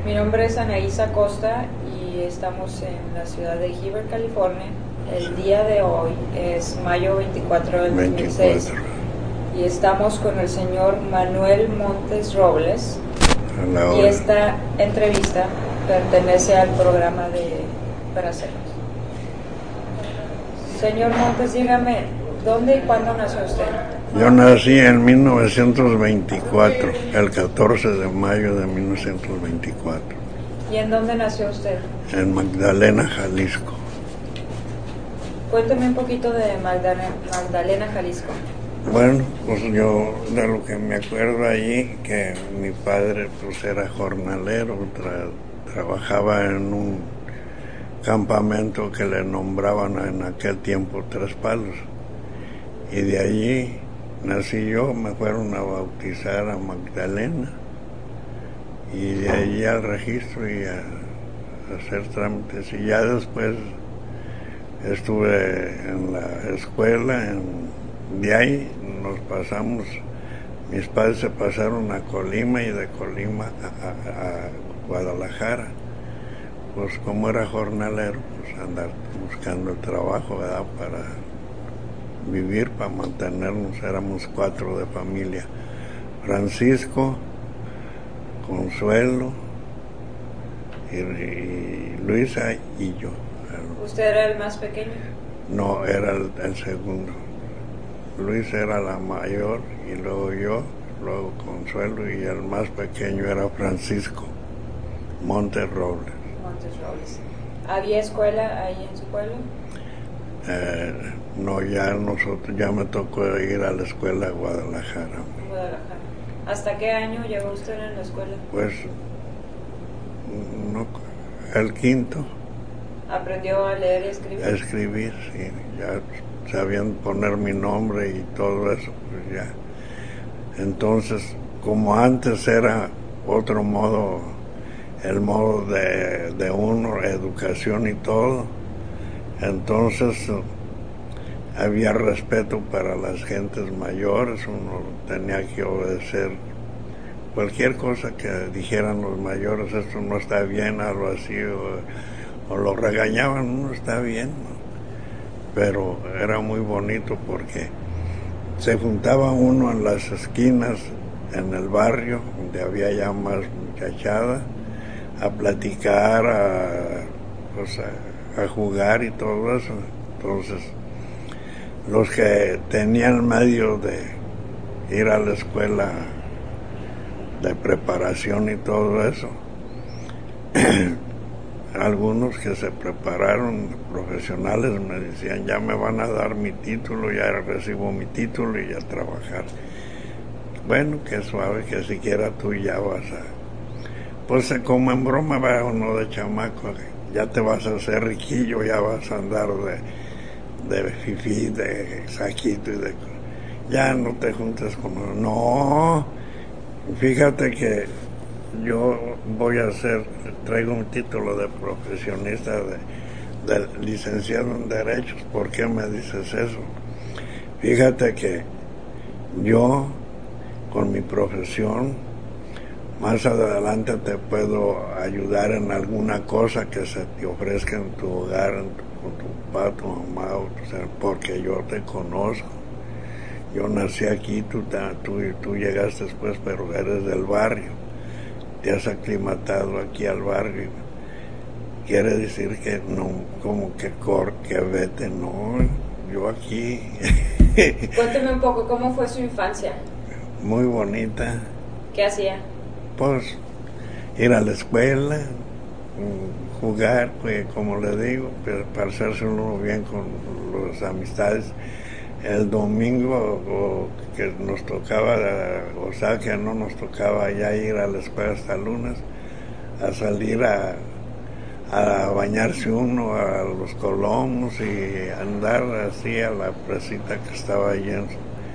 Mi nombre es Anaísa Costa y estamos en la ciudad de Heber, California. El día de hoy es mayo 24 del 2006 y estamos con el señor Manuel Montes Robles. Y esta entrevista pertenece al programa de Braceros. Señor Montes, dígame, ¿dónde y cuándo nació usted? Yo nací en 1924, el 14 de mayo de 1924. ¿Y en dónde nació usted? En Magdalena, Jalisco. Cuénteme un poquito de Magdalena, Jalisco. Bueno, pues yo de lo que me acuerdo allí, que mi padre pues era jornalero, trabajaba en un campamento que le nombraban en aquel tiempo Tres Palos. Y de allí nací yo, me fueron a bautizar a Magdalena. Y de allí al registro y a hacer trámites. Y ya después estuve en la escuela, de ahí nos pasamos, mis padres se pasaron a Colima y de Colima a Guadalajara. Pues como era jornalero, pues andar buscando trabajo, ¿verdad? Para vivir, para mantenernos. Éramos 4 de familia: Francisco, Consuelo y Luisa y yo. ¿Usted era el más pequeño? No, era el segundo. Luisa era la mayor y luego yo, luego Consuelo, y el más pequeño era Francisco Montes Robles. Montes Robles. ¿Había escuela ahí en su pueblo? No, ya me tocó ir a la escuela a Guadalajara. Guadalajara. ¿Hasta qué año llegó usted en la escuela? Pues, no, el quinto. ¿Aprendió a leer y escribir? A escribir, sí, ya sabían poner mi nombre y todo eso, pues ya. Entonces, como antes era otro modo, el modo de uno, educación y todo, entonces había respeto para las gentes mayores, uno tenía que obedecer cualquier cosa que dijeran los mayores, esto no está bien, algo así, o lo regañaban, uno está bien, ¿no? Pero era muy bonito porque se juntaba uno en las esquinas, en el barrio, donde había ya más muchachada, a platicar, a jugar y todo eso. Entonces, los que tenían medio de ir a la escuela de preparación y todo eso, algunos que se prepararon profesionales me decían, ya me van a dar mi título, ya recibo mi título y ya trabajar. Bueno, qué suave, que siquiera tú ya vas a... Pues como en broma va uno de chamaco, ya te vas a hacer riquillo, ya vas a andar de fifí, de saquito y de... Ya no te juntes con uno. No, fíjate que yo traigo un título de profesionista, de licenciado en Derechos. ¿Por qué me dices eso? Fíjate que yo, con mi profesión, más adelante te puedo ayudar en alguna cosa que se te ofrezca en tu hogar, con tu papá, tu mamá, porque yo te conozco. Yo nací aquí, tú llegaste después, pero eres del barrio. Te has aclimatado aquí al barrio. Quiere decir que no, como que vete, no, yo aquí. Cuénteme un poco, ¿cómo fue su infancia? Muy bonita. ¿Qué hacía? Pues ir a la escuela, jugar, pues, como le digo, para hacerse uno bien con las amistades. El domingo que nos tocaba, o sea que no nos tocaba ya ir a la escuela hasta lunes, a salir a bañarse uno a los colomos y andar así a la presita que estaba allí en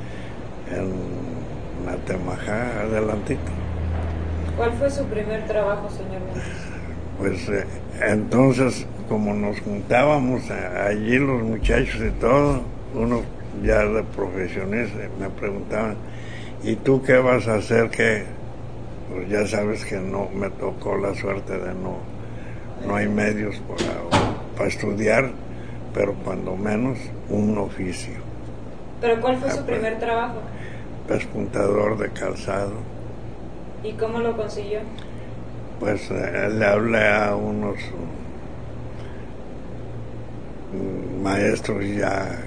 Natemajá, adelantito. ¿Cuál fue su primer trabajo, señor Montes? Pues entonces, como nos juntábamos allí los muchachos y todo, uno ya de profesionista, me preguntaban, ¿y tú qué vas a hacer? ¿Qué? pues ya sabes que no me tocó la suerte de no hay medios para estudiar, pero cuando menos un oficio. ¿Pero cuál fue su primer trabajo? Pespuntador de calzado. ¿Y cómo lo consiguió? Pues le hablé a unos maestros ya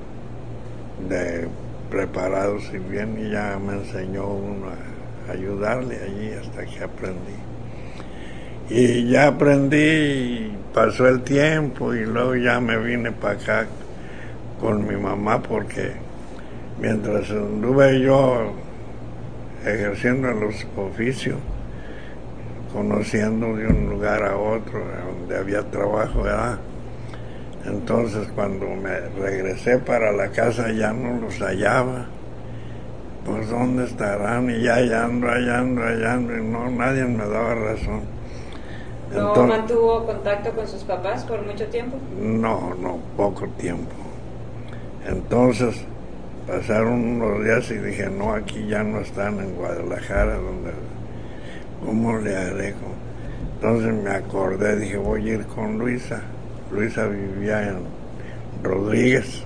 preparados y bien, y ya me enseñó uno a ayudarle allí hasta que aprendí. Y ya aprendí, y pasó el tiempo, y luego ya me vine para acá con mi mamá, porque mientras anduve yo ejerciendo los oficios, conociendo de un lugar a otro donde había trabajo, ¿verdad? Entonces cuando me regresé para la casa ya no los hallaba. Pues ¿dónde estarán? Y ya hallando, y no, nadie me daba razón. ¿No mantuvo contacto con sus papás por mucho tiempo? No, poco tiempo. Entonces pasaron unos días y dije, no, aquí ya no están en Guadalajara, ¿cómo le haré? Entonces me acordé, dije, voy a ir con Luisa. Luisa vivía en Rodríguez.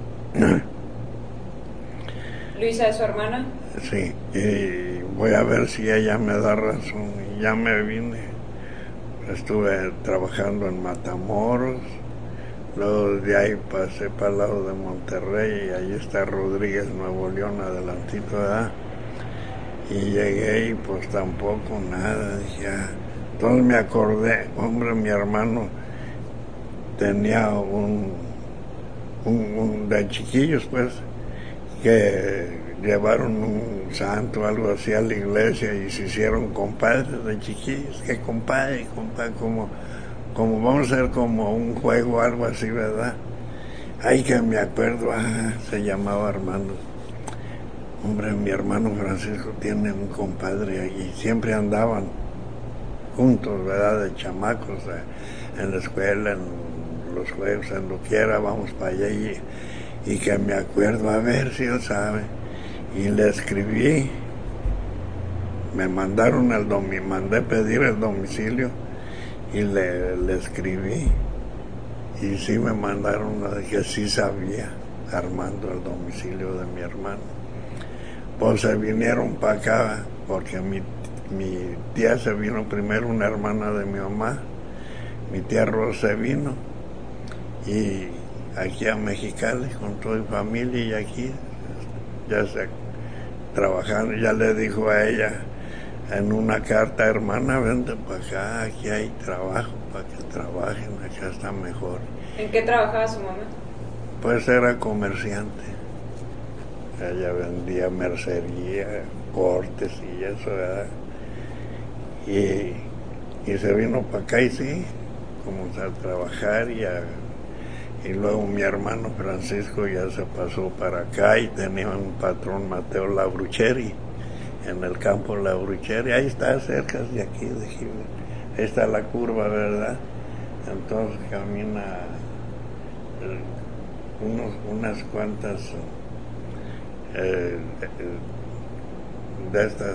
¿Luisa es su hermana? Sí, y voy a ver si ella me da razón. Y ya me vine. Estuve trabajando en Matamoros, luego de ahí pasé para el lado de Monterrey, y ahí está Rodríguez, Nuevo León, adelantito, ¿verdad? Y llegué y pues tampoco nada, dije, entonces me acordé, hombre, mi hermano tenía un de chiquillos, pues, que llevaron un santo, algo así, a la iglesia, y se hicieron compadres de chiquillos, que compadre, como vamos a hacer como un juego, algo así, ¿verdad? Ay, que me acuerdo, se llamaba Armando. Hombre, mi hermano Francisco tiene un compadre y siempre andaban juntos, ¿verdad? De chamacos, en la escuela, en los juegos, en lo que era, vamos para allá, y que me acuerdo, a ver si él sabe. Y le escribí, me mandaron mandé pedir el domicilio, y le escribí, y sí me mandaron que sí sabía Armando el domicilio de mi hermano. Pues se vinieron para acá, porque mi tía se vino primero, una hermana de mi mamá, mi tía Rosa se vino, y aquí a Mexicali con toda mi familia, y aquí ya se trabajando, ya le dijo a ella en una carta, hermana, vente para acá, aquí hay trabajo para que trabajen, acá está mejor. ¿En qué trabajaba su mamá? Pues era comerciante, ella vendía mercería, cortes y eso, ¿verdad? Y se vino para acá, y sí, comenzó a trabajar, y luego mi hermano Francisco ya se pasó para acá, y tenía un patrón, Mateo Labrucheri, en el campo Labrucheri, ahí está cerca de aquí, de Gibel. Ahí está la curva, ¿verdad? Entonces camina unas cuantas de estas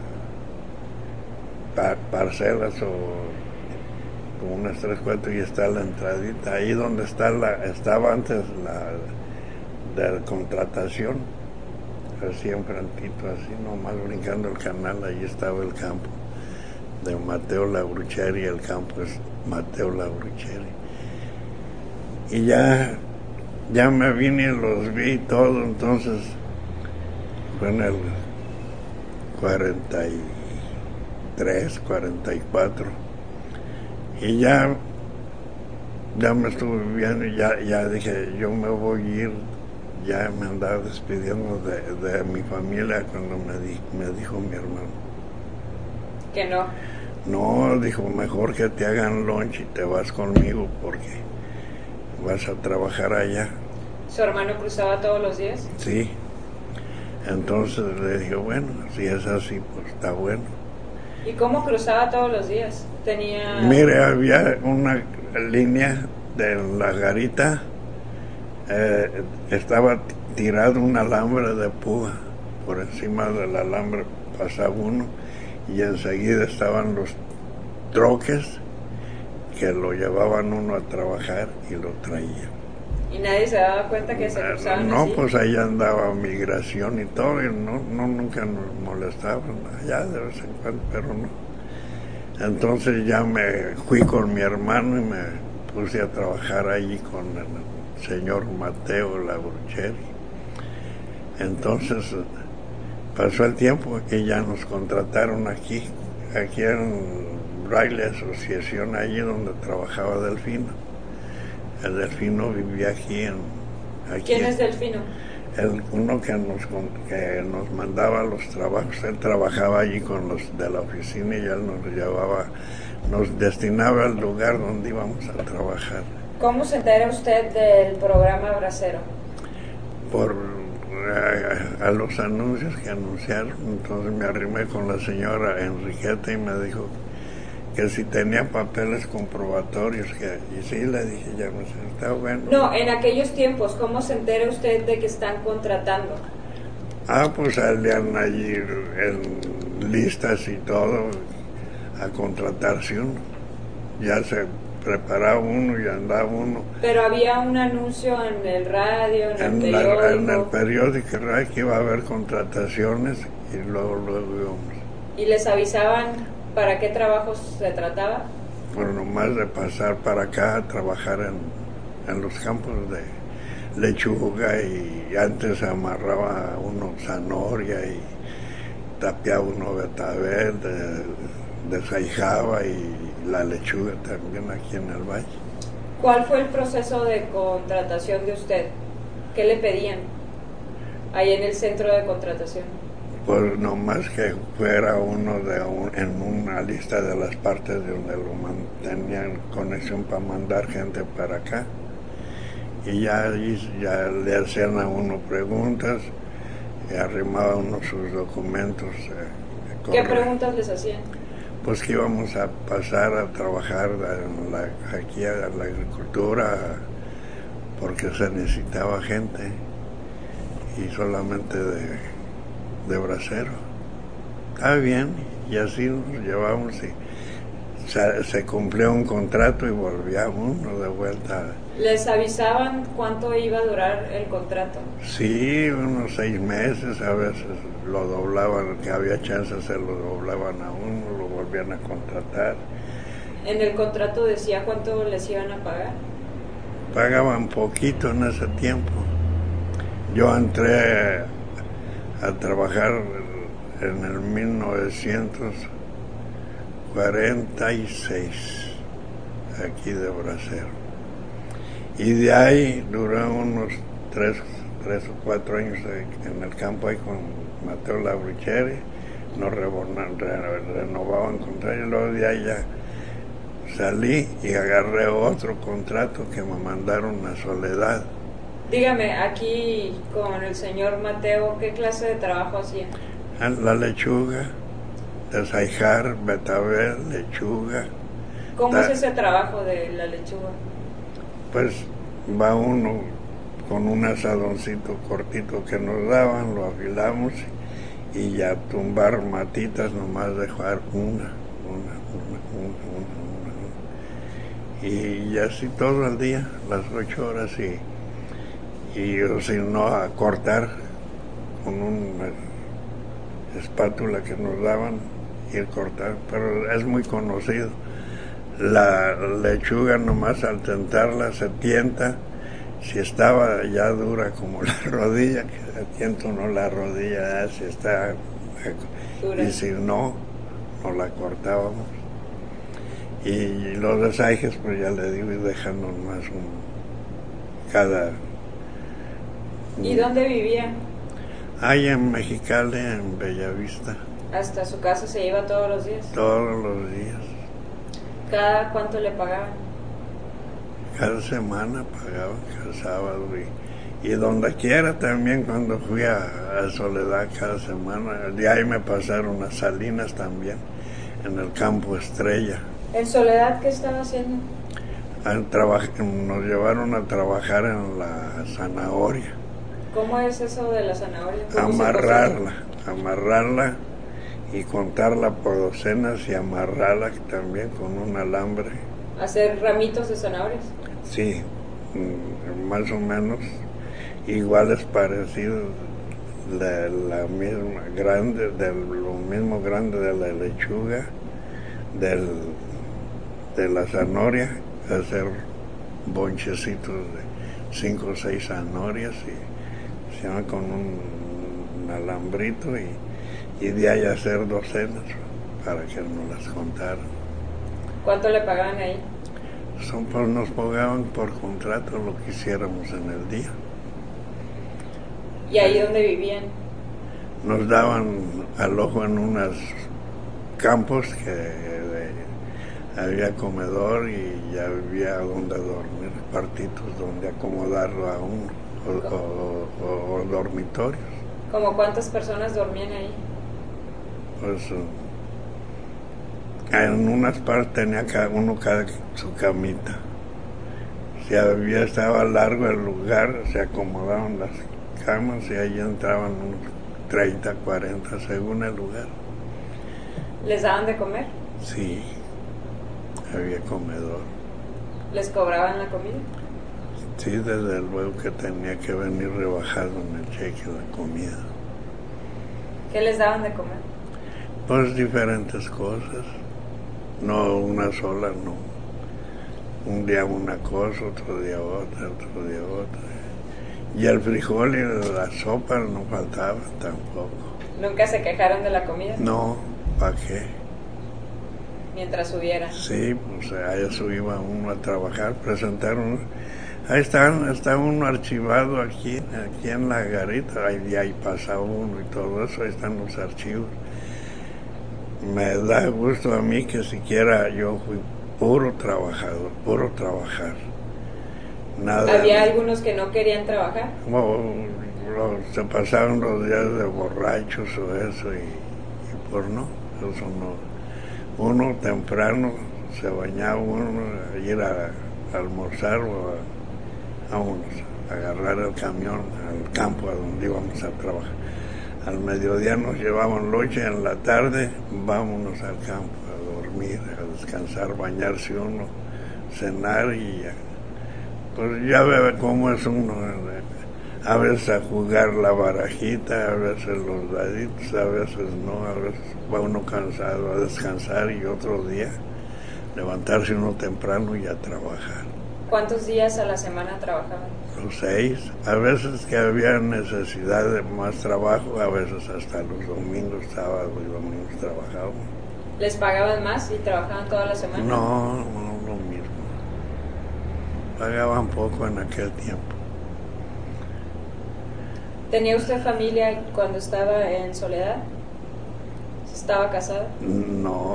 parcelas, o como unas 3-4, y está la entradita, ahí donde estaba antes la contratación, así enfrentito, así nomás brincando el canal, ahí estaba el campo de Mateo Labrucheri, el campo es Mateo Labrucheri. Y ya me vine y los vi todo, entonces fue en el 43, 44, y ya me estuve viendo, y ya dije, yo me voy a ir, ya me andaba despidiendo de mi familia, cuando me dijo mi hermano que no. No, dijo, mejor que te hagan lunch y te vas conmigo, porque vas a trabajar allá. ¿Su hermano cruzaba todos los días? Sí. Entonces le dije, bueno, si es así, pues está bueno. ¿Y cómo cruzaba todos los días? Mire, había una línea de la garita, estaba tirado un alambre de púa, por encima del alambre pasaba uno, y enseguida estaban los troques que lo llevaban uno a trabajar y lo traían. ¿Y nadie se daba cuenta que se cruzaban No, así? pues ahí andaba migración y todo, y nunca nos molestaban, allá de vez en cuando, pero no. Entonces ya me fui con mi hermano y me puse a trabajar allí con el señor Mateo Laburcheri. Entonces pasó el tiempo y ya nos contrataron aquí en Braille Asociación, allí donde trabajaba Delfino. El Delfino vivía aquí. ¿Quién es Delfino? Uno que nos mandaba los trabajos. Él trabajaba allí con los de la oficina y él nos destinaba al lugar donde íbamos a trabajar. ¿Cómo se entera usted del programa Bracero? Por a los anuncios que anunciaron. Entonces me arrimé con la señora Enriqueta y me dijo que si tenía papeles comprobatorios, y sí, le dije, ya me está bueno. No, en aquellos tiempos, ¿cómo se entera usted de que están contratando? Pues salían allí en listas y todo a contratarse uno. Ya se preparaba uno y andaba uno. Pero había un anuncio en el radio, en el periódico. En el periódico que iba a haber contrataciones y luego íbamos. ¿Y les avisaban para qué trabajos se trataba? Bueno, nomás de pasar para acá a trabajar en los campos de lechuga, y antes se amarraba uno zanahoria y tapeaba uno betabel, desaijaba y la lechuga también aquí en el valle. ¿Cuál fue el proceso de contratación de usted? ¿Qué le pedían ahí en el centro de contratación? Pues nomás que fuera uno en una lista de las partes de donde tenían conexión para mandar gente para acá. Y ya le hacían a uno preguntas y arrimaba uno sus documentos. ¿Qué preguntas les hacían? Pues que íbamos a pasar a trabajar aquí a la agricultura porque se necesitaba gente y solamente de bracero. Está bien, y así nos llevamos y se cumplió un contrato y volvía uno de vuelta. ¿Les avisaban cuánto iba a durar el contrato? Sí, unos 6 meses, a veces lo doblaban, que había chances se lo doblaban a uno, lo volvían a contratar. ¿En el contrato decía cuánto les iban a pagar? Pagaban poquito en ese tiempo. Yo entré a trabajar en el 1946 aquí de bracero, y de ahí duré unos 3 o 4 años en el campo ahí con Mateo Labricheri. Nos renovaban contrato y luego de ahí ya salí y agarré otro contrato que me mandaron a Soledad. Dígame, aquí con el señor Mateo, ¿qué clase de trabajo hacía? La lechuga, desaijar, betabel, lechuga. ¿Cómo es ese trabajo de la lechuga? Pues va uno con un asadoncito cortito que nos daban, lo afilamos y ya tumbar matitas, nomás dejar una. Y así todo el día, las 8 horas y si no, a cortar con una espátula que nos daban, ir cortar, pero es muy conocido. La lechuga nomás al tentarla se tienta, si estaba ya dura como la rodilla, que se tienta uno la rodilla, si está dura. Y si no, no la cortábamos. Y los desaijes, pues ya le digo, y dejando más cada... ¿Y dónde vivía? Ahí en Mexicali, en Bellavista. ¿Hasta su casa se iba todos los días? Todos los días. ¿Cada cuánto le pagaban? Cada semana pagaban, cada sábado. Y donde quiera también, cuando fui a Soledad cada semana. De ahí me pasaron a Salinas también, en el campo Estrella. ¿En Soledad qué estaba haciendo? Nos llevaron a trabajar en la zanahoria. ¿Cómo es eso de la zanahoria? Amarrarla y contarla por docenas y amarrarla también con un alambre. ¿Hacer ramitos de zanahorias? Sí, más o menos iguales, parecidos, la misma grande, lo mismo grande de la lechuga, de la zanahoria, hacer bonchecitos de 5 o 6 zanahorias y se llama con un alambrito y de ahí hacer docenas para que nos las contaran. ¿Cuánto le pagaban ahí? Pues nos pagaban por contrato lo que hiciéramos en el día. ¿Y ahí dónde vivían? Nos daban alojo en unos campos que había comedor y ya había donde dormir, cuartitos donde acomodarlo a uno, o dormitorios. ¿Cómo cuántas personas dormían ahí? Pues en unas partes tenía cada uno su camita. Si estaba largo el lugar, se acomodaban las camas y ahí entraban unos 30, 40 según el lugar. ¿Les daban de comer? Sí, había comedor. ¿Les cobraban la comida? Sí, desde luego que tenía que venir rebajado en el cheque la comida. ¿Qué les daban de comer? Pues diferentes cosas, no una sola, no. Un día una cosa, otro día otra. Y el frijol y la sopa no faltaban tampoco. ¿Nunca se quejaron de la comida? No, ¿para qué? Mientras subiera. Sí, pues a eso iba uno a trabajar, presentaron. Ahí está uno archivado aquí en la garita, ahí pasa uno y todo eso, ahí están los archivos. Me da gusto a mí que siquiera yo fui puro trabajador, puro trabajar. Nada. ¿Había algunos que no querían trabajar? Se pasaron los días de borrachos o eso y pues no, eso no. Uno temprano se bañaba uno a ir a almorzar o a agarrar el camión al campo a donde íbamos a trabajar. Al mediodía nos llevaban lonche, en la tarde vámonos al campo a dormir, a descansar, bañarse uno, cenar y ya. Pues ya ve cómo es uno, a veces a jugar la barajita, a veces los daditos, a veces no, a veces va uno cansado a descansar y otro día levantarse uno temprano y a trabajar. ¿Cuántos días a la semana trabajaban? Los 6, a veces que había necesidad de más trabajo, a veces hasta los domingos, sábados y domingos trabajábamos. ¿Les pagaban más y trabajaban toda la semana? No, lo mismo. Pagaban poco en aquel tiempo. ¿Tenía usted familia cuando estaba en Soledad? ¿Estaba casado? No,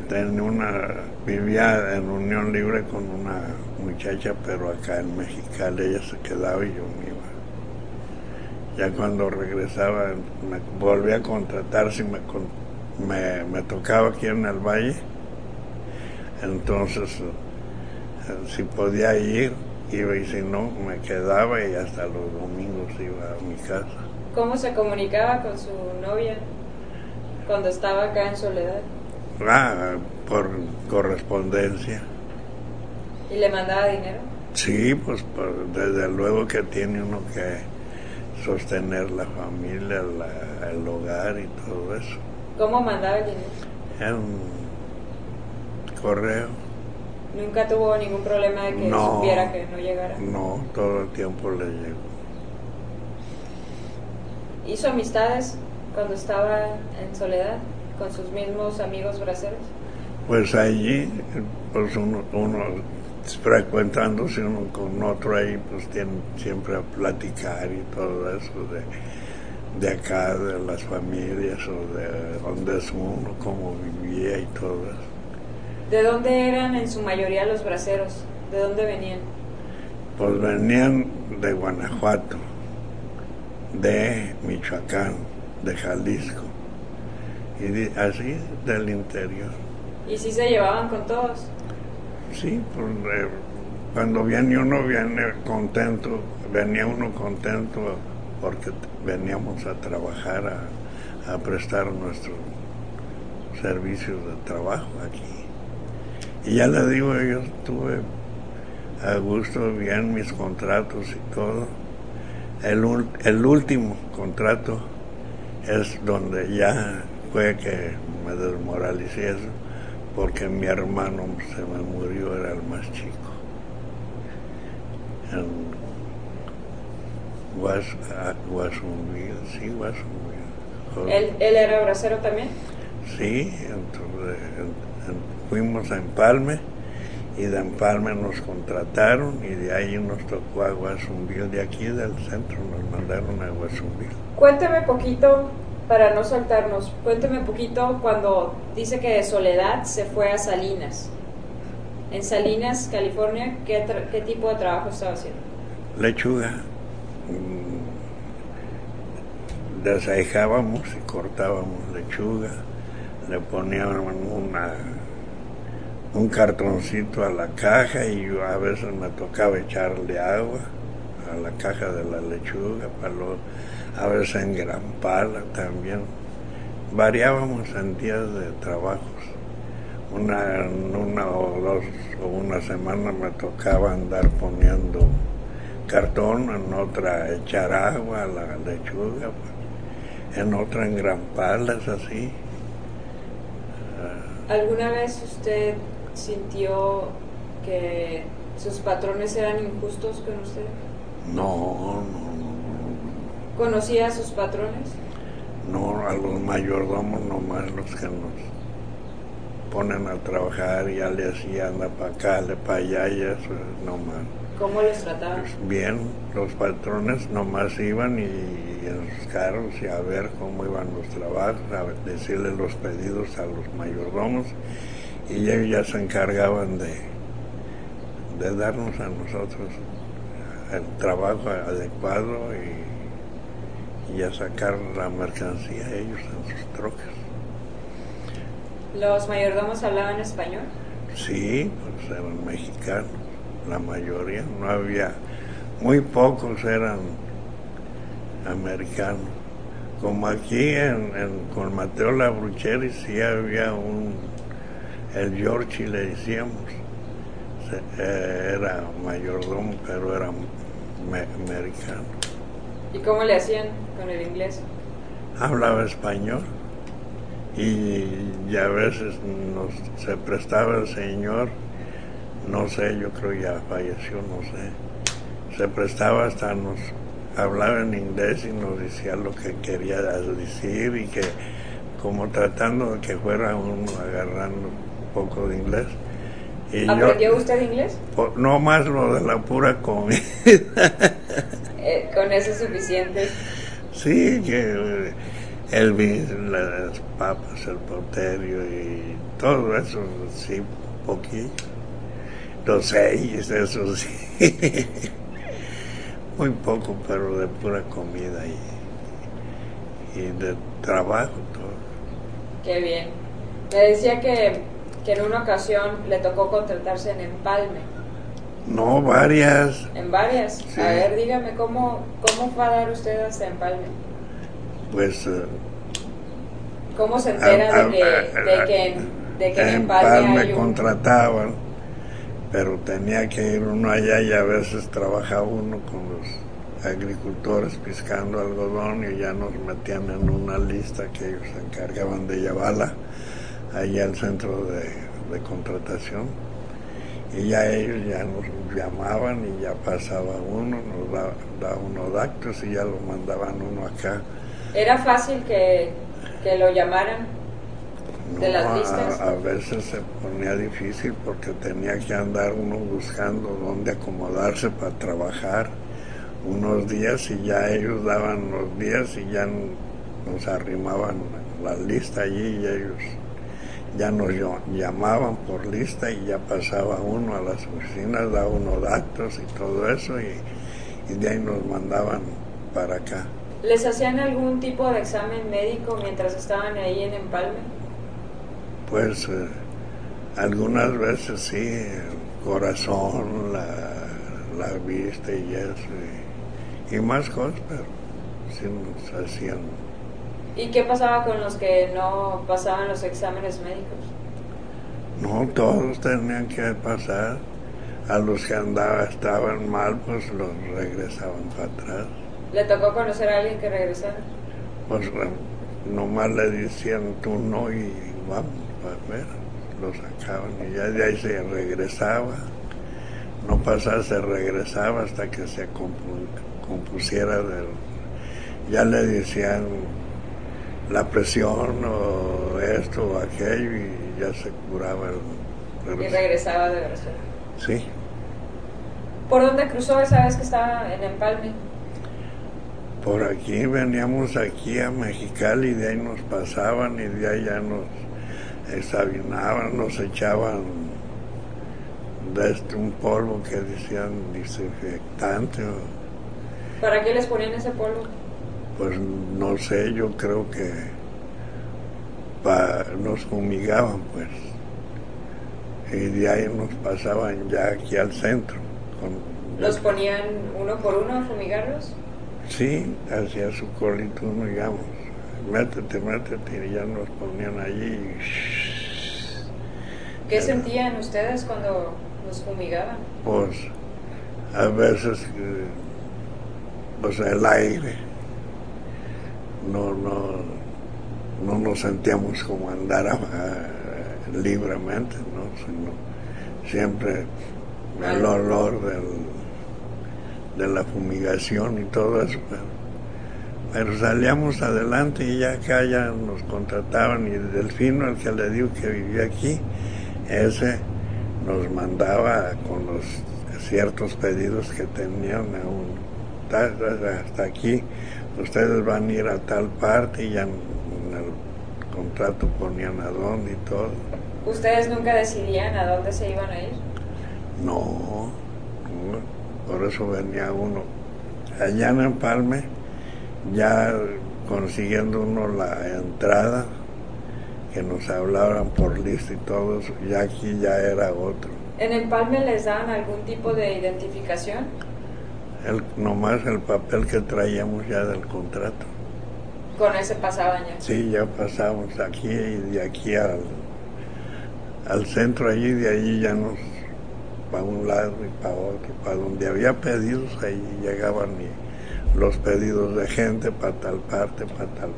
vivía en unión libre con una muchacha, pero acá en Mexicali ella se quedaba y yo me iba. Ya cuando regresaba me volví a contratar si me tocaba aquí en el Valle, entonces si podía ir, iba, y si no, me quedaba y hasta los domingos iba a mi casa. ¿Cómo se comunicaba con su novia cuando estaba acá en Soledad? Por correspondencia. ¿Y le mandaba dinero? Sí, pues desde luego que tiene uno que sostener la familia, el hogar y todo eso. ¿Cómo mandaba el dinero? En correo. ¿Nunca tuvo ningún problema de que supiera que no llegara? No, todo el tiempo le llegó. ¿Hizo amistades cuando estaba en Soledad con sus mismos amigos braceros? Pues allí, pues uno frecuentándose uno con otro ahí, pues tiene siempre a platicar y todo eso de acá, de las familias o de dónde es uno, cómo vivía y todo eso. ¿De dónde eran en su mayoría los braceros? ¿De dónde venían? Pues venían de Guanajuato, de Michoacán, de Jalisco, y así del interior. ¿Y si se llevaban con todos? Sí, pues, cuando viene uno contento, venía uno contento porque veníamos a trabajar, a prestar servicios de trabajo aquí. Y ya le digo, yo estuve a gusto, bien mis contratos y todo. El último contrato es donde ya fue que me desmoralicé eso, porque mi hermano se me murió, era el más chico. En Guasumbil, sí, Guasumbil. ¿Él era bracero también? Sí, entonces fuimos a Empalme y de Empalme nos contrataron y de ahí nos tocó a Guasumbil, de aquí del centro nos mandaron a Guasumbil. Cuénteme poquito, para no saltarnos, cuénteme poquito cuando dice que de Soledad se fue a Salinas. En Salinas, California, ¿qué tipo de trabajo estaba haciendo? Lechuga. Desajábamos y cortábamos lechuga, le poníamos un cartoncito a la caja y yo a veces me tocaba echarle agua a la caja de la lechuga, a veces engramparla también. Variábamos en días de trabajos. Una o dos o una semana me tocaba andar poniendo cartón, en otra echar agua a la lechuga, en otra engramparlas así. ¿Alguna vez usted sintió que sus patrones eran injustos con usted? No. ¿Conocía a sus patrones? No, a los mayordomos nomás, los que nos ponen a trabajar, y ya le hacía anda para acá, le para allá y eso nomás. ¿Cómo los trataban? Pues bien, los patrones nomás iban y en sus carros y a ver cómo iban los trabajos, a decirle los pedidos a los mayordomos, y ellos ya se encargaban de darnos a nosotros el trabajo adecuado y a sacar la mercancía ellos en sus trocas. ¿Los mayordomos hablaban español? Sí, pues eran mexicanos, la mayoría, no había, muy pocos eran americanos. Como aquí con Mateo Labrucheri sí había el Georgie le decíamos, era mayordomo, pero era americano. ¿Y cómo le hacían con el inglés? Hablaba español y a veces se prestaba el señor, no sé, yo creo ya falleció, no sé, se prestaba hasta nos hablaba en inglés y nos decía lo que quería decir, y que como tratando de que fuera uno agarrando un poco de inglés. Y ¿Aprendió usted inglés? No más lo de la pura comida. Con eso es suficiente. Sí, que las papas, el poterio y todo eso, sí, poquito. Los 6, eso sí. Muy poco, pero de pura comida y de trabajo todo. Qué bien. Me decía que en una ocasión le tocó contratarse en Empalme. No, varias. ¿En varias? Sí. A ver, dígame, ¿cómo fue a dar usted hasta Empalme? Pues... ¿Cómo se entera de que en Empalme me contrataban, pero tenía que ir uno allá y a veces trabajaba uno con los agricultores piscando algodón y ya nos metían en una lista que ellos se encargaban de llevarla allá al centro de contratación, y ya ellos ya nos llamaban y ya pasaba uno, nos daba unos datos y ya lo mandaban uno acá. ¿Era fácil que lo llamaran de las listas? A veces se ponía difícil porque tenía que andar uno buscando dónde acomodarse para trabajar unos días, y ya ellos daban los días y ya nos arrimaban la lista allí y ellos ya nos llamaban por lista y ya pasaba uno a las oficinas, daba unos datos y todo eso, y de ahí nos mandaban para acá. ¿Les hacían algún tipo de examen médico mientras estaban ahí en Empalme? Pues algunas veces sí, el corazón, la vista y eso, y más cosas, pero sí nos hacían ¿Y qué pasaba con los que no pasaban los exámenes médicos? No, todos tenían que pasar. A los que estaban mal, pues los regresaban para atrás. ¿Le tocó conocer a alguien que regresara? Pues nomás le decían tú no y vamos para afuera. Lo sacaban y ya de ahí se regresaba. No pasaba, se regresaba hasta que se compusiera ya le decían la presión o esto o aquello y ya se curaba y regresaba de Venezuela. Sí. ¿Por dónde cruzó esa vez que estaba en Empalme? Por aquí, veníamos aquí a Mexicali y de ahí nos pasaban y de ahí ya nos examinaban, nos echaban un polvo que decían desinfectante. ¿Para qué les ponían ese polvo? Pues no sé, yo creo que nos fumigaban, pues. Y de ahí nos pasaban ya aquí al centro. ¿Los ponían uno por uno a fumigarlos? Sí, hacía su colito uno, digamos, métete, y ya nos ponían allí. ¿Qué sentían ustedes cuando los fumigaban? Pues a veces, pues el aire, no nos sentíamos como andar libremente, ¿no? Sino siempre el olor de la fumigación y todo eso, pero salíamos adelante y ya acá ya nos contrataban y Delfino, el que le digo que vivía aquí, ese nos mandaba con los ciertos pedidos que tenían aún hasta aquí, ustedes van a ir a tal parte y ya en el contrato ponían a dónde y todo. ¿Ustedes nunca decidían a dónde se iban a ir? No, por eso venía uno. Allá en Empalme, ya consiguiendo uno la entrada, que nos hablaran por lista y todo eso, ya aquí ya era otro. ¿En Empalme les daban algún tipo de identificación? Nomás el papel que traíamos ya del contrato. ¿Con ese pasaban ya? Sí, ya pasamos aquí y de aquí al centro allí, de allí ya nos para un lado y para otro, para donde había pedidos, ahí llegaban los pedidos de gente para tal parte.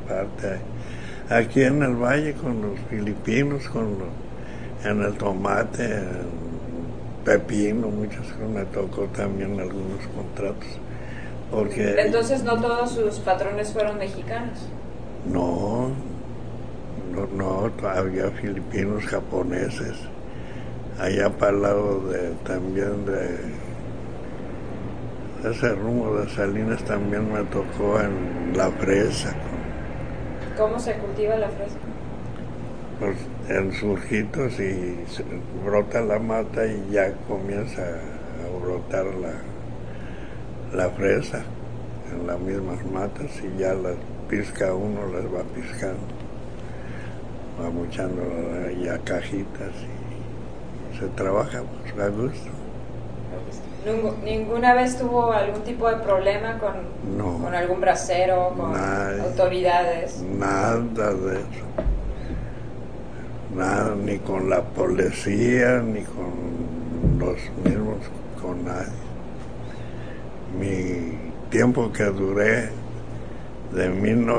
Aquí en el valle con los filipinos, en el tomate, en pepino, muchas cosas, me tocó también algunos contratos. Porque entonces no todos sus patrones fueron mexicanos. No, había filipinos, japoneses. Allá para el lado también de ese rumbo de Salinas también me tocó en la fresa. ¿Cómo se cultiva la fresa? Pues en surjitos y brota la mata y ya comienza a brotar la fresa en las mismas matas y ya las pisca uno, las va piscando, va muchando ya cajitas y se trabaja pues, a gusto. ¿Ninguna vez tuvo algún tipo de problema con algún bracero, con autoridades? Nada de eso. Nada, ni con la policía, ni con los mismos, con nadie. Mi tiempo que duré de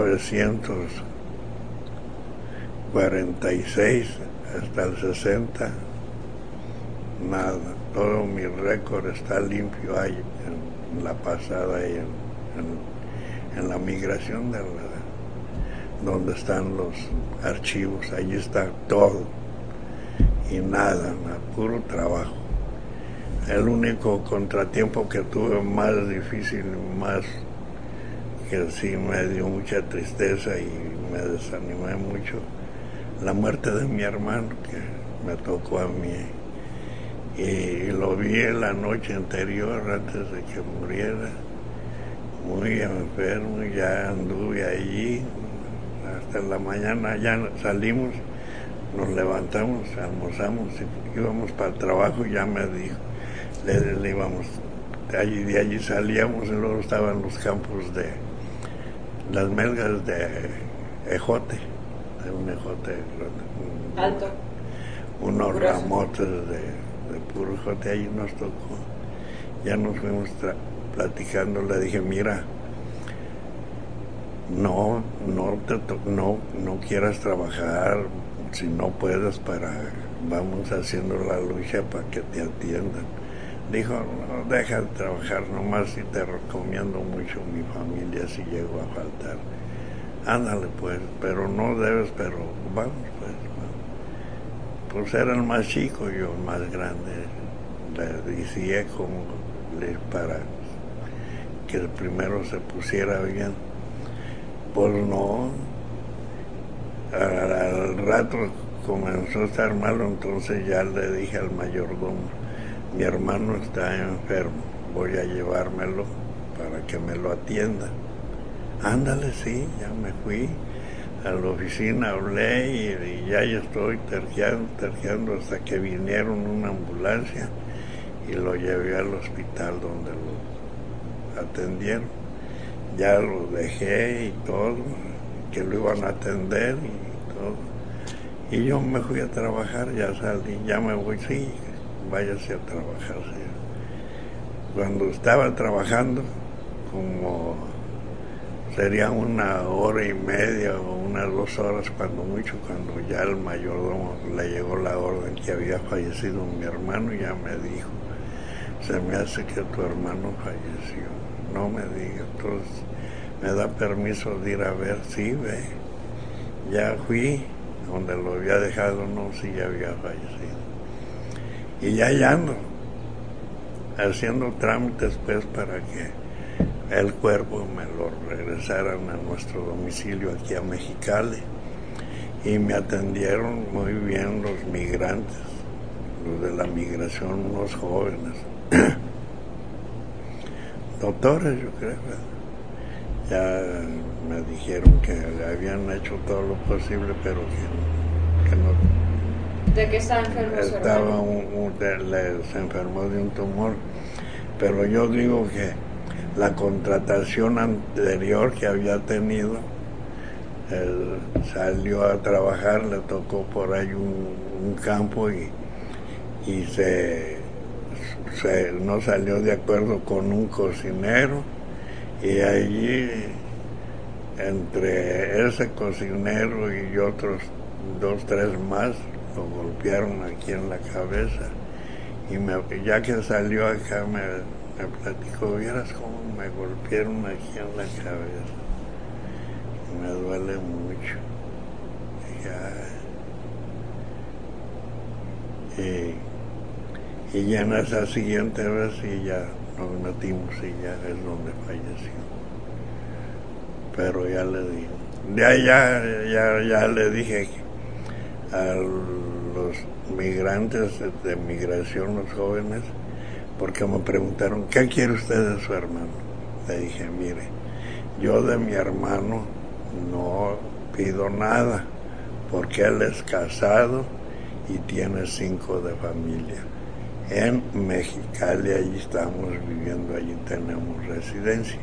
1946 hasta el 60, nada, todo mi récord está limpio ahí en la pasada y en la migración donde están los archivos, allí está todo y nada, puro trabajo. El único contratiempo que tuve más difícil, más que sí me dio mucha tristeza y me desanimé mucho, la muerte de mi hermano que me tocó a mí. Y lo vi en la noche anterior, antes de que muriera, muy enfermo, ya anduve allí, hasta la mañana ya salimos, nos levantamos, almorzamos y íbamos para el trabajo y ya me dijo, le íbamos, de allí salíamos y luego estaban los campos de las melgas de ejote, un ejote alto, unos ramotes de puro ejote. Ahí nos tocó, ya nos fuimos platicando. Le dije, mira, no quieras trabajar si no puedes, vamos haciendo la lucha para que te atiendan. Dijo, no, deja de trabajar, nomás si te recomiendo mucho mi familia si llego a faltar. Ándale pues, pero no debes, pero vamos pues. Pues era el más chico, yo el más grande. Le decía como para que el primero se pusiera bien. Pues no, al rato comenzó a estar malo, entonces ya le dije al mayordomo, mi hermano está enfermo, voy a llevármelo para que me lo atienda. Ándale, sí, ya me fui a la oficina, hablé y ya estoy terqueando hasta que vinieron una ambulancia y lo llevé al hospital donde lo atendieron. Ya lo dejé y todo, que lo iban a atender y todo. Y yo me fui a trabajar, ya salí, ya me voy, sí, váyase a trabajar. Sí. Cuando estaba trabajando, como sería 1 hora y media o unas 2 horas, cuando mucho, cuando ya el mayordomo le llegó la orden que había fallecido mi hermano, ya me dijo, se me hace que tu hermano falleció. No me diga, entonces me da permiso de ir a ver. Sí, ve, ya fui donde lo había dejado, no, sí, ya había fallecido. Y ya ando haciendo trámites pues para que el cuerpo me lo regresaran a nuestro domicilio aquí a Mexicali, y me atendieron muy bien los migrantes, los de la migración, unos jóvenes doctores, yo creo. Ya me dijeron que habían hecho todo lo posible, pero que no. ¿De qué está enfermo su hermano? Se enfermó de un tumor, pero yo digo que la contratación anterior que había tenido, él salió a trabajar, le tocó por ahí un campo y no salió de acuerdo con un cocinero, y allí entre ese cocinero y otros 2, 3 más lo golpearon aquí en la cabeza, y ya que salió acá me platicó, vieras cómo me golpearon aquí en la cabeza, y me duele mucho. Y ya en esa siguiente vez y ya nos metimos y ya es donde falleció. Pero ya le dije, ya le dije a los migrantes de migración, los jóvenes, porque me preguntaron, ¿qué quiere usted de su hermano? Le dije, mire, yo de mi hermano no pido nada, porque él es casado y tiene 5 de familia. En Mexicali, allí estamos viviendo, allí tenemos residencia.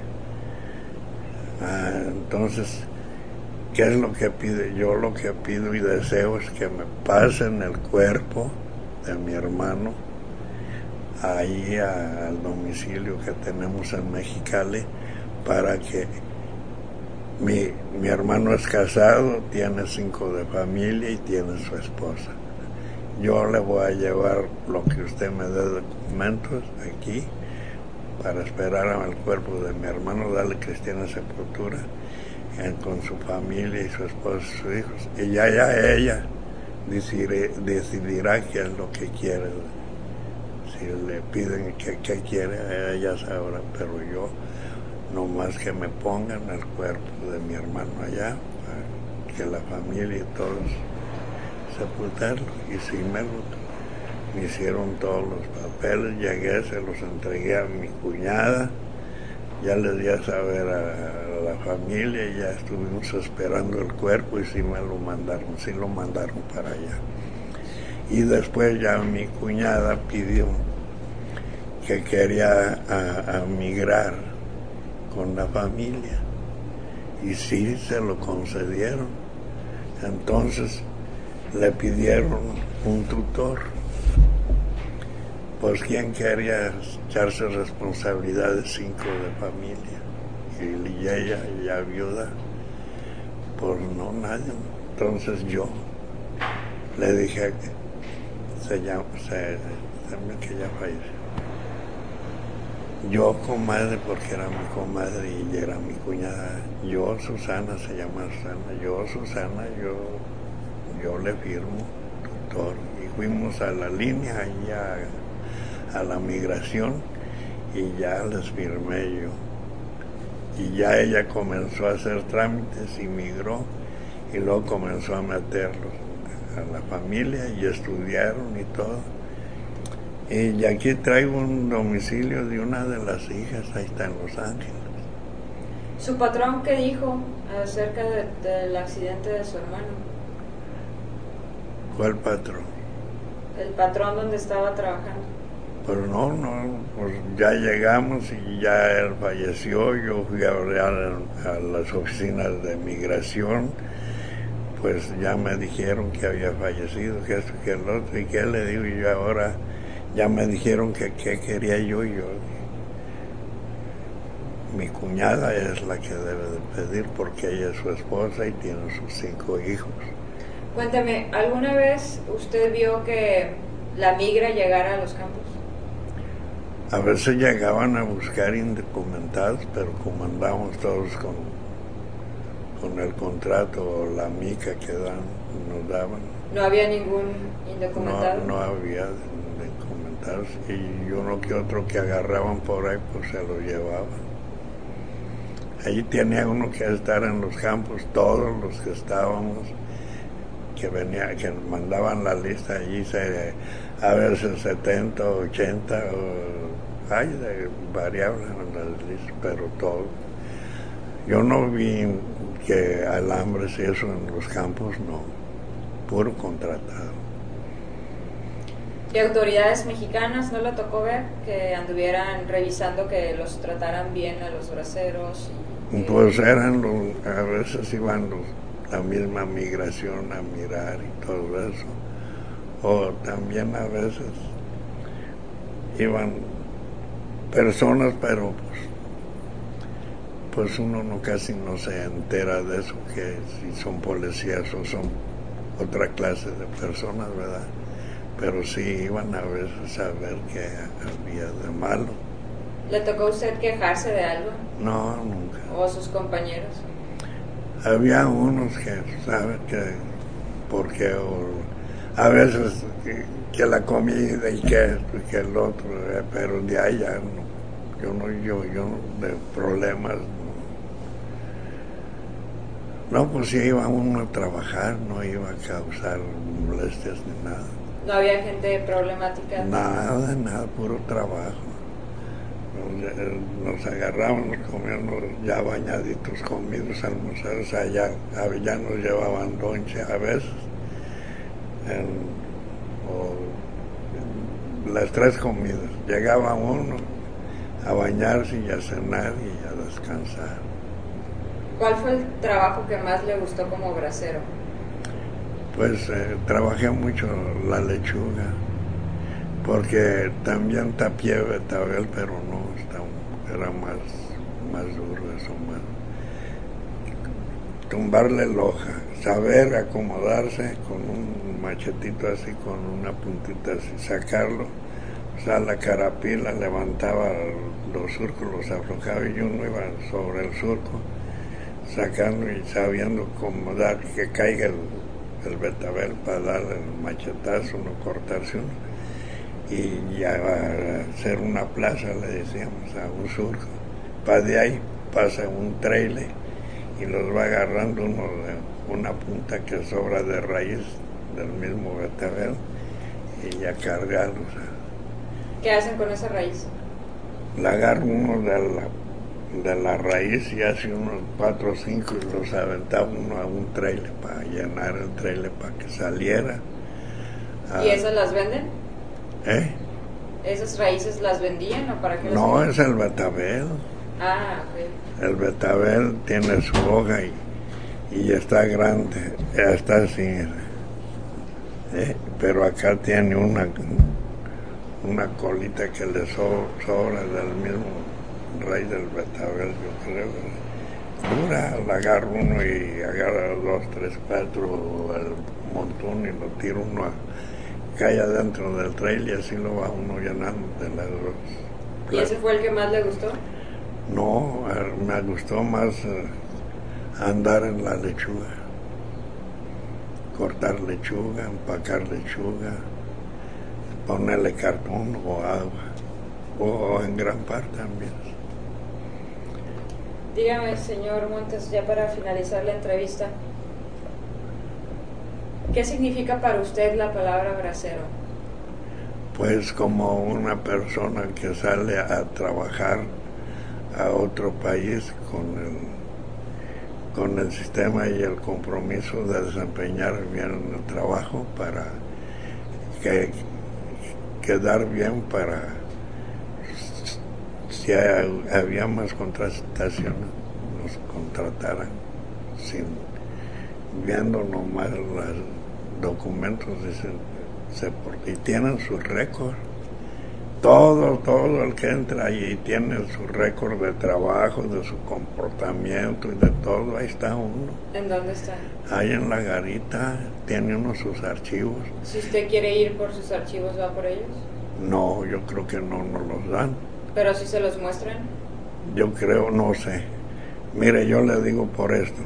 Entonces, ¿qué es lo que pide? Yo lo que pido y deseo es que me pasen el cuerpo de mi hermano ahí al domicilio que tenemos en Mexicali, para que mi hermano es casado, tiene 5 de familia y tiene su esposa. Yo le voy a llevar lo que usted me dé de documentos aquí para esperar al cuerpo de mi hermano, darle cristiana sepultura con su familia y su esposa y sus hijos. Y ya ella decidirá qué es lo que quiere. Si le piden qué quiere, ella sabrá, pero yo nomás que me pongan el cuerpo de mi hermano allá, para que la familia y todos sepultarlo. Y sí, me hicieron todos los papeles, llegué, se los entregué a mi cuñada, ya les di a saber a la familia, y ya estuvimos esperando el cuerpo y sí lo mandaron para allá. Y después ya mi cuñada pidió que quería migrar con la familia, y sí se lo concedieron. Entonces le pidieron un tutor. Pues quién quería echarse responsabilidad de 5 de familia, y ella ya viuda, pues no, nadie. Entonces yo le dije que que ya falleció. Yo, comadre, porque era mi comadre y ella era mi cuñada. Yo, Susana, se llama Susana. Yo, Susana, yo le firmo, tutor. Y fuimos a la línea, ahí a la migración, y ya les firmé yo. Y ya ella comenzó a hacer trámites y migró, y luego comenzó a meterlos a la familia y estudiaron y todo. Y aquí traigo un domicilio de una de las hijas, ahí está en Los Ángeles. ¿Su patrón qué dijo acerca del accidente de su hermano? ¿Cuál patrón? El patrón donde estaba trabajando. Pues no, pues ya llegamos y ya él falleció. Yo fui a hablar a las oficinas de migración, pues ya me dijeron que había fallecido, que esto, que el otro, y qué le digo yo ahora. Ya me dijeron que qué quería yo. Mi cuñada es la que debe de pedir, porque ella es su esposa y tiene sus 5 hijos. Cuéntame, ¿alguna vez usted vio que la migra llegara a los campos? A veces llegaban a buscar indocumentados, pero como andábamos todos con el contrato o la mica que nos daban. ¿No había ningún indocumentado? No había indocumentados, y uno que otro que agarraban por ahí, pues se lo llevaban. Allí tenía uno que estar en los campos, todos los que estábamos, que mandaban la lista allí, a veces 70, 80, variables en las listas, pero todo. Yo no vi que alambres y eso en los campos, no, puro contratado. ¿Y autoridades mexicanas no le tocó ver que anduvieran revisando que los trataran bien a los braceros? Pues a veces iban la misma migración a mirar y todo eso, o también a veces iban personas, pero pues uno casi no se entera de eso, que si son policías o son otra clase de personas, ¿verdad? Pero sí iban a veces a ver qué había de malo. ¿Le tocó a usted quejarse de algo? No, nunca. ¿O sus compañeros? Había unos que saben que porque a veces que la comida y que el otro, pero de ahí ya no, yo de problemas no, pues si iba uno a trabajar, no iba a causar molestias ni nada. ¿No había gente problemática? Nada, puro trabajo. Nos agarraban, nos comíamos ya bañaditos, comidos, almorzados, allá ya nos llevaban lonche a veces, las 3 comidas. Llegaba uno a bañarse y a cenar y a descansar. ¿Cuál fue el trabajo que más le gustó como bracero? Pues trabajé mucho la lechuga, porque también tapié betabel, pero no, era más duro eso, más. Tumbarle la hoja, saber acomodarse con un machetito así, con una puntita así, sacarlo, o sea, la carapila levantaba los surcos, los aflojaba y uno iba sobre el surco, sacando y sabiendo acomodar que caiga el betabel para darle el machetazo, no cortarse uno, y ya va a hacer una plaza, le decíamos, a un surco. Para de ahí pasa un trailer y los va agarrando uno de una punta que sobra de raíz del mismo betabel y ya cargarlos. ¿Qué hacen con esa raíz? La agarra uno de la raíz y hace unos 4 o 5 y los aventaba uno a un trailer para llenar el trailer para que saliera. ¿Y esas las venden? ¿Eh? ¿Esas raíces las vendían o para qué las No, vendían? es el betabel. Ah, ok. El betabel tiene su hoja y está grande, está así. Pero acá tiene una colita que le sobra del mismo rey del betabel, yo creo. Dura, la agarra uno y agarra 2, 3, 4 el montón y lo tira uno cae adentro del trail y así lo va uno llenando de las dos. ¿Y ese fue el que más le gustó? No, me gustó más andar en la lechuga, cortar lechuga, empacar lechuga, ponerle cartón o agua, o en gran parte también. Dígame, señor Montes, ya para finalizar la entrevista, ¿qué significa para usted la palabra bracero? Pues como una persona que sale a trabajar a otro país con el sistema y el compromiso de desempeñar bien el trabajo para quedar bien para si había más contrataciones nos contrataran viendo nomás los documentos y tienen su récord. Todo el que entra allí tiene su récord de trabajo, de su comportamiento y de todo. Ahí está uno. ¿En dónde está? Ahí en la garita tiene uno sus archivos. Si usted quiere ir por sus archivos, ¿va por ellos? No, yo creo que no nos los dan. ¿Pero si se los muestran? Yo creo, no sé. Mire, yo le digo por esto.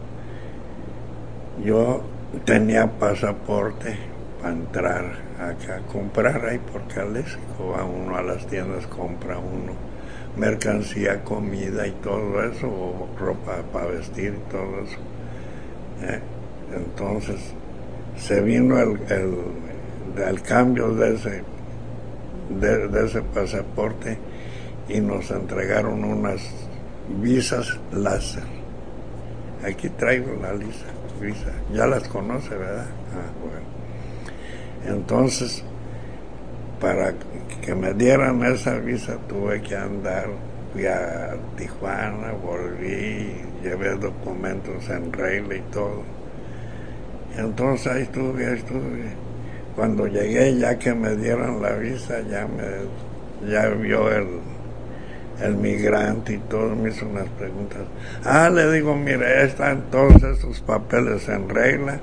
Yo tenía pasaporte para entrar acá, comprar ahí por Caléxico, va uno a las tiendas, compra uno mercancía, comida y todo eso, o ropa para vestir y todo eso. Entonces se vino el cambio de ese pasaporte y nos entregaron unas visas láser. Aquí traigo la visa, ya las conoce, ¿verdad? Bueno. Entonces, para que me dieran esa visa tuve que andar, fui a Tijuana, volví, llevé documentos en regla y todo. Entonces ahí estuve. Cuando llegué, ya que me dieron la visa, ya vio el migrante y todo, me hizo unas preguntas. Le digo, mire, están todos esos papeles en regla,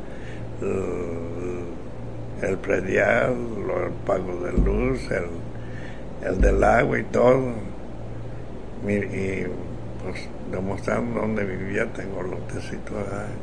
el predial, el pago de luz, el del agua y todo. Y pues demostrando dónde vivía, tengo lotecito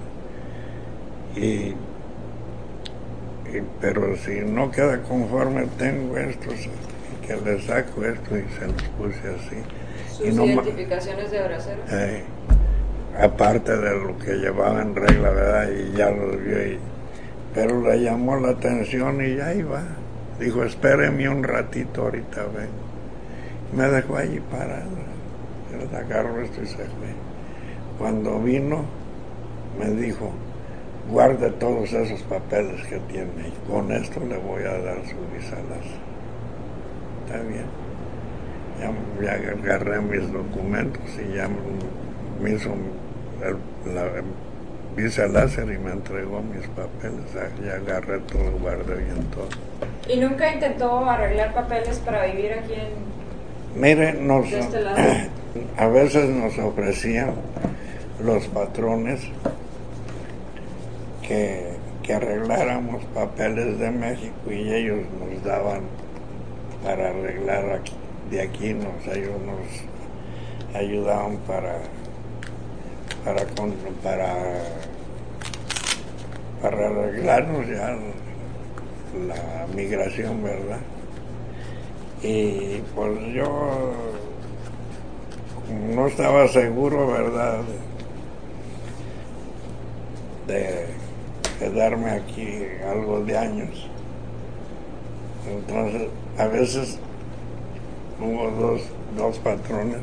pero si no queda conforme, tengo esto, que le saco esto y se los puse así. ¿Sus identificaciones de bracero? Aparte de lo que llevaba en regla, ¿verdad? Y ya lo vio, pero le llamó la atención y ya iba. Dijo, espéreme un ratito, ahorita vengo. Me dejó allí parado. Él agarró esto y se fue. Cuando vino, me dijo, guarde todos esos papeles que tiene y con esto le voy a dar su visa láser. Está bien. Ya agarré mis documentos y ya me hizo la visa láser y me entregó mis papeles. Ya agarré todo, guardé bien todo. ¿Y nunca intentó arreglar papeles para vivir aquí Mire, de este lado? A veces nos ofrecían los patrones que arregláramos papeles de México y ellos nos daban para arreglar aquí, de aquí, ellos nos ayudaban para arreglarnos ya la migración, ¿verdad? Y pues yo no estaba seguro, ¿verdad?, de quedarme aquí algo de años. Entonces, a veces hubo dos patrones.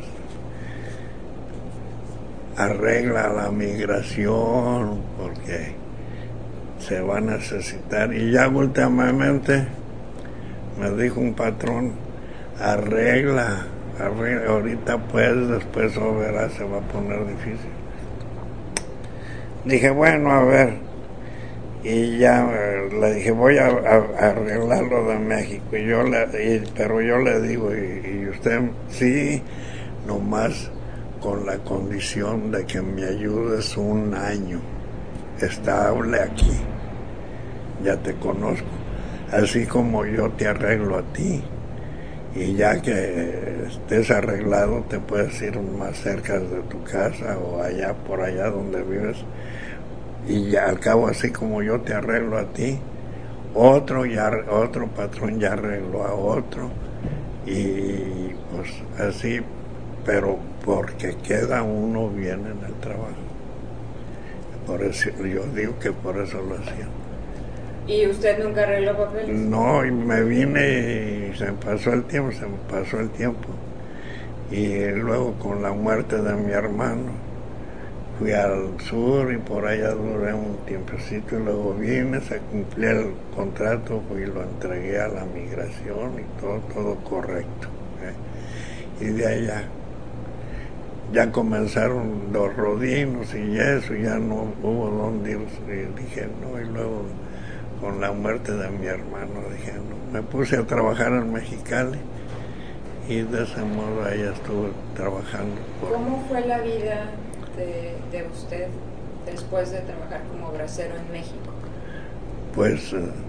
Arregla la migración porque se va a necesitar. Y ya últimamente me dijo un patrón, arregla ahorita pues, después verás, se va a poner difícil. Dije, bueno, a ver, y ya le dije, voy a arreglar lo de México, pero yo le digo, y usted sí, nomás con la condición de que me ayudes un año estable aquí, ya te conozco, así como yo te arreglo a ti, y ya que estés arreglado te puedes ir más cerca de tu casa o allá por allá donde vives, y ya al cabo así como yo te arreglo a ti, otro patrón ya arregló a otro, y pues así, pero porque queda uno bien en el trabajo. Por eso yo digo que por eso lo hacía. ¿Y usted nunca arregló papeles? No, y me vine y se me pasó el tiempo. Y luego con la muerte de mi hermano, fui al sur y por allá duré un tiempecito y luego vine, se cumplió el contrato, fui y lo entregué a la migración y todo correcto. Y de allá ya comenzaron los rodinos y eso, ya no hubo dónde ir, y dije no, y luego con la muerte de mi hermano dije no, me puse a trabajar en Mexicali y de ese modo ahí estuve trabajando. ¿Cómo fue la vida de usted después de trabajar como bracero en México? Pues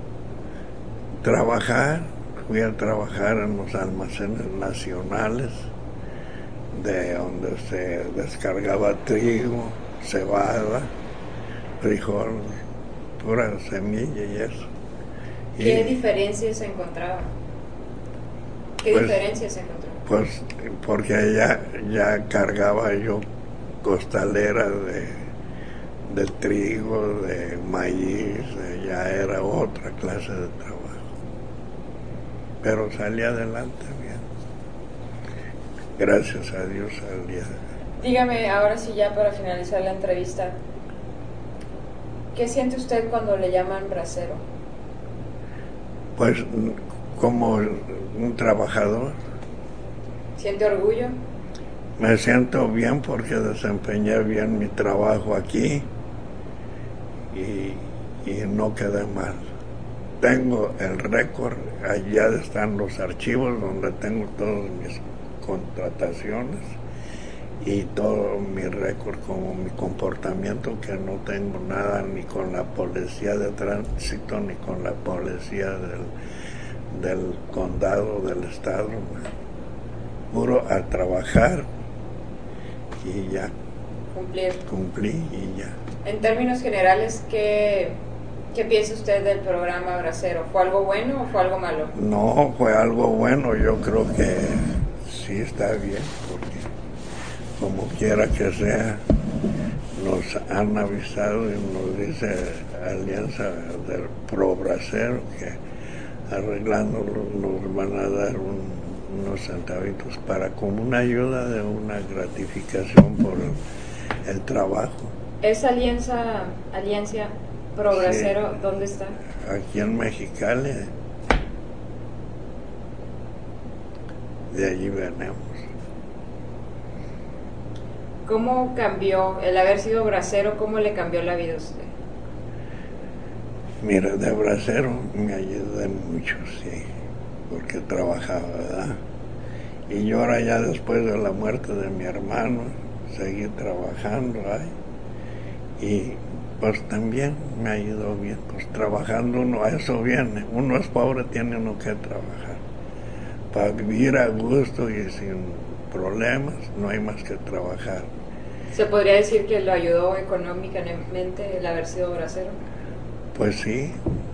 fui a trabajar en los almacenes nacionales, de donde se descargaba trigo, cebada, frijol, pura semilla y eso. ¿Qué diferencias se encontraban? Pues porque allá ya cargaba yo costalera de trigo, de maíz, ya era otra clase de trabajo. Pero salí adelante bien. Gracias a Dios al día. Dígame, ahora sí ya para finalizar la entrevista, ¿qué siente usted cuando le llaman bracero? Pues como un trabajador. ¿Siente orgullo? Me siento bien porque desempeñé bien mi trabajo aquí y no quedé mal. Tengo el récord, allá están los archivos donde tengo todas mis contrataciones y todo mi récord, como mi comportamiento, que no tengo nada ni con la policía de tránsito ni con la policía del condado, del estado. Puro a trabajar y ya. Cumplí y ya. En términos generales, ¿qué piensa usted del programa Bracero? ¿Fue algo bueno o fue algo malo? No, fue algo bueno. Yo creo que sí está bien, porque como quiera que sea, nos han avisado y nos dice Alianza del Pro Bracero que arreglándolo nos van a dar unos centavitos para como una ayuda de una gratificación por el trabajo. ¿Esa alianza Pro Bracero, sí, dónde está? Aquí en Mexicali. De allí venimos. ¿Cómo cambió el haber sido bracero? ¿Cómo le cambió la vida a usted? Mira, de bracero me ayudé mucho, sí, porque trabajaba, ¿verdad? Y yo ahora ya después de la muerte de mi hermano seguí trabajando ahí, y pues también me ayudó bien, pues trabajando uno, a eso viene, uno es pobre, tiene uno que trabajar, para vivir a gusto y sin problemas, no hay más que trabajar. ¿Se podría decir que lo ayudó económicamente el haber sido bracero? Pues sí,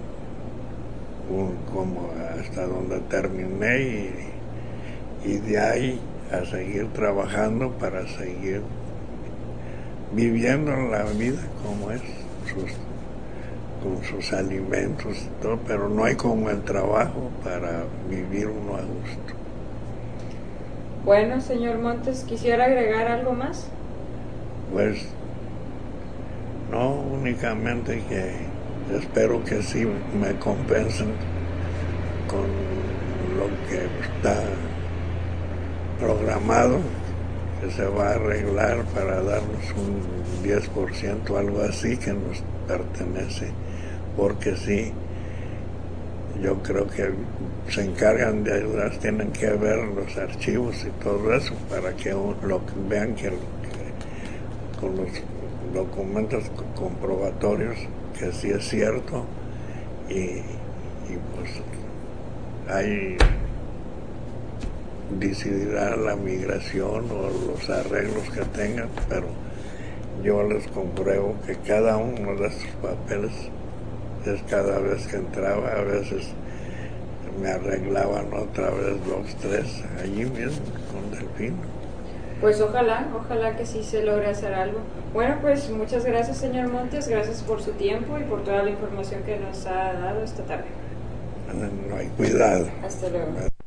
como hasta donde terminé y de ahí a seguir trabajando para seguir viviendo la vida como es, con sus alimentos y todo, pero no hay como el trabajo para vivir uno a gusto. Bueno, señor Montes, ¿quisiera agregar algo más? Pues no, únicamente que espero que sí me compensen con lo que está programado que se va a arreglar para darnos un 10%, algo así, que nos pertenece, porque sí, yo creo que se encargan de ayudar, tienen que ver los archivos y todo eso para que vean que con los documentos comprobatorios que sí es cierto, y pues ahí decidirá la migración o los arreglos que tengan, pero yo les compruebo que cada uno de estos papeles es cada vez que entraba, a veces me arreglaban otra vez 2, 3, allí mismo con Delfino. Pues ojalá que sí se logre hacer algo. Bueno, pues muchas gracias, señor Montes, gracias por su tiempo y por toda la información que nos ha dado esta tarde. No hay cuidado. Hasta luego.